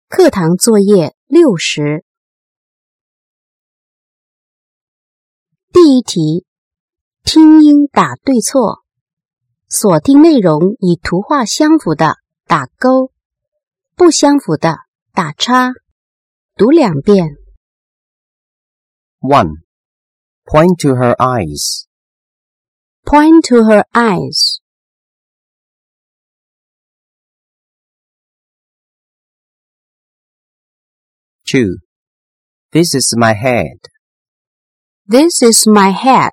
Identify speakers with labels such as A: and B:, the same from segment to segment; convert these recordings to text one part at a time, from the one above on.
A: 课堂作业60。第一题，听音打对错，锁定内容与图画相符的打勾，不相符的打叉。读2遍。
B: 1. Point to her eyes.
A: Point to her eyes.
B: 2. This is my head.
A: This is my head.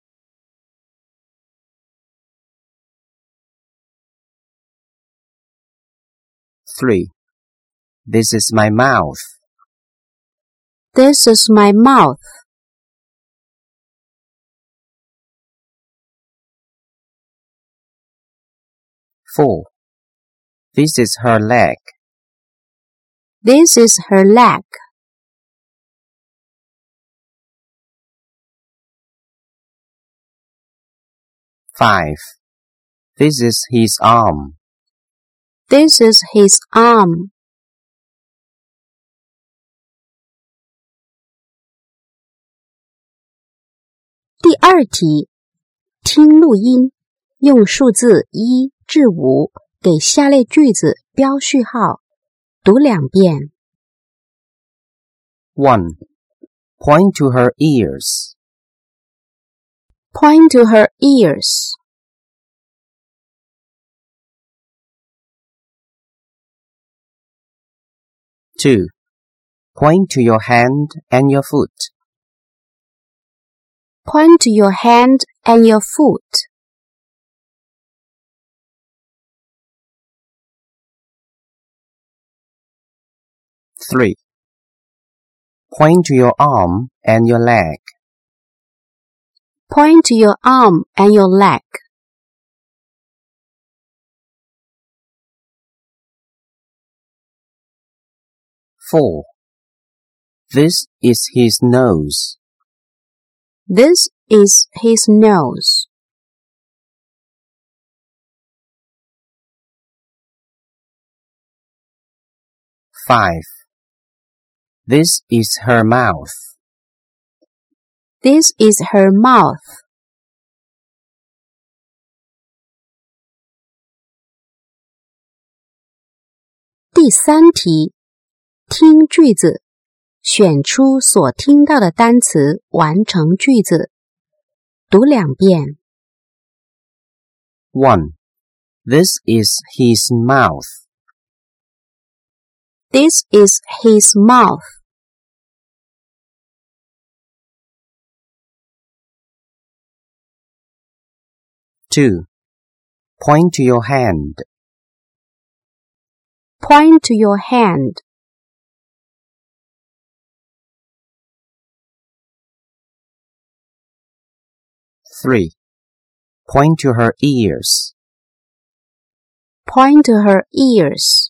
B: 3. This is my mouth.
A: This is my mouth.
B: 4. This is her leg.
A: This is her leg.
B: 5. This is his arm.
A: This is his arm. 第2题，听录音，用数字1至5给下列句子标序号。读2遍。
B: 1. Point to her ears.
A: Point to her ears.
B: 2. Point to your hand and your foot.
A: Point to your hand and your foot.
B: 3. Point to your arm and your leg.
A: Point to your arm and your leg.
B: 4. This is his nose.
A: This is his nose.
B: 5. This is her mouth.
A: This is her mouth. 第3题，听句子，选出所听到的单词，完成句子。读2遍。
B: 1. This is his mouth.
A: This is his mouth.
B: 2. Point to your hand.
A: Point to your hand.
B: 3. Point to her ears.
A: Point to her ears.